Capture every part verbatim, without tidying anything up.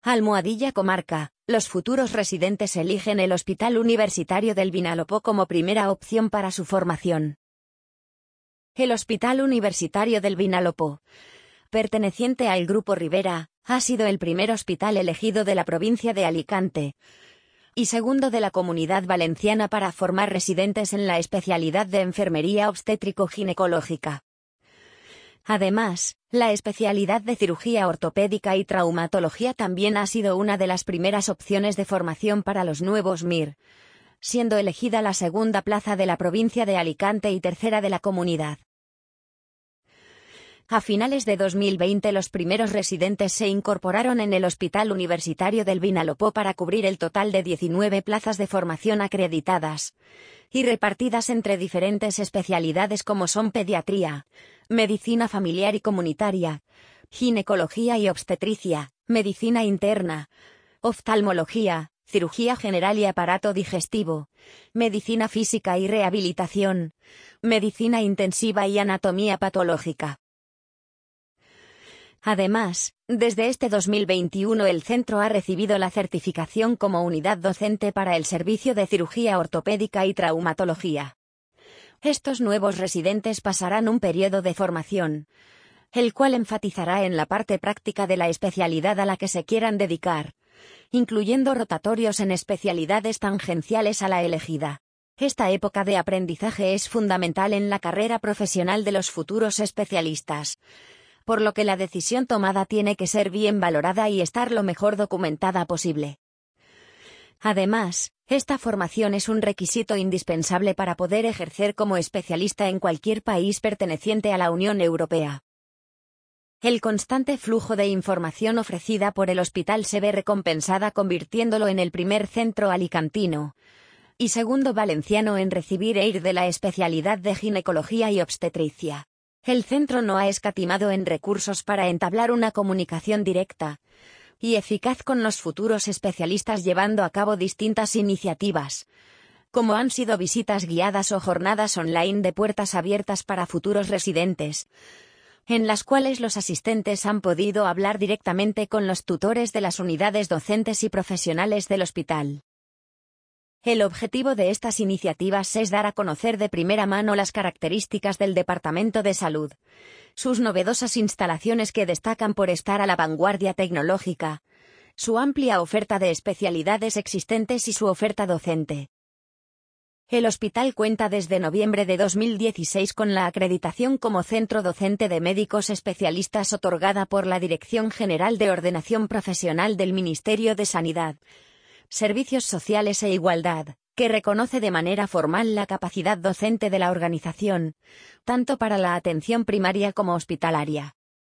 Almohadilla Comarca. Los futuros residentes eligen el Hospital Universitario del Vinalopó como primera opción para su formación. El Hospital Universitario del Vinalopó, perteneciente al Grupo Rivera, ha sido el primer hospital elegido de la provincia de Alicante y segundo de la Comunidad Valenciana para formar residentes en la especialidad de enfermería obstétrico-ginecológica. Además, la especialidad de cirugía ortopédica y traumatología también ha sido una de las primeras opciones de formación para los nuevos M I R, siendo elegida la segunda plaza de la provincia de Alicante y tercera de la comunidad. A finales de dos mil veinte los primeros residentes se incorporaron en el Hospital Universitario del Vinalopó para cubrir el total de diecinueve plazas de formación acreditadas y repartidas entre diferentes especialidades como son pediatría, medicina familiar y comunitaria, ginecología y obstetricia, medicina interna, oftalmología, cirugía general y aparato digestivo, medicina física y rehabilitación, medicina intensiva y anatomía patológica. Además, desde este dos mil veintiuno el centro ha recibido la certificación como unidad docente para el servicio de cirugía ortopédica y traumatología. Estos nuevos residentes pasarán un periodo de formación, el cual enfatizará en la parte práctica de la especialidad a la que se quieran dedicar, incluyendo rotatorios en especialidades tangenciales a la elegida. Esta época de aprendizaje es fundamental en la carrera profesional de los futuros especialistas, por lo que la decisión tomada tiene que ser bien valorada y estar lo mejor documentada posible. Además, esta formación es un requisito indispensable para poder ejercer como especialista en cualquier país perteneciente a la Unión Europea. El constante flujo de información ofrecida por el hospital se ve recompensada convirtiéndolo en el primer centro alicantino y segundo valenciano en recibir E I R de la especialidad de ginecología y obstetricia. El centro no ha escatimado en recursos para entablar una comunicación directa y eficaz con los futuros especialistas, llevando a cabo distintas iniciativas, como han sido visitas guiadas o jornadas online de puertas abiertas para futuros residentes, en las cuales los asistentes han podido hablar directamente con los tutores de las unidades docentes y profesionales del hospital. El objetivo de estas iniciativas es dar a conocer de primera mano las características del Departamento de Salud, sus novedosas instalaciones que destacan por estar a la vanguardia tecnológica, su amplia oferta de especialidades existentes y su oferta docente. El hospital cuenta desde noviembre de dos mil dieciséis con la acreditación como Centro Docente de Médicos Especialistas otorgada por la Dirección General de Ordenación Profesional del Ministerio de Sanidad, Servicios Sociales e Igualdad, que reconoce de manera formal la capacidad docente de la organización, tanto para la atención primaria como hospitalaria.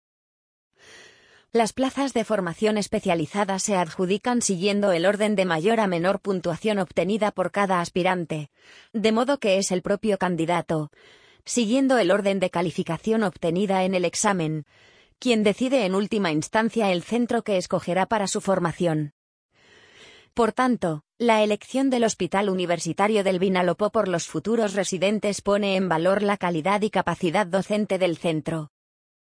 Las plazas de formación especializada se adjudican siguiendo el orden de mayor a menor puntuación obtenida por cada aspirante, de modo que es el propio candidato, siguiendo el orden de calificación obtenida en el examen, quien decide en última instancia el centro que escogerá para su formación. Por tanto, la elección del Hospital Universitario del Vinalopó por los futuros residentes pone en valor la calidad y capacidad docente del centro.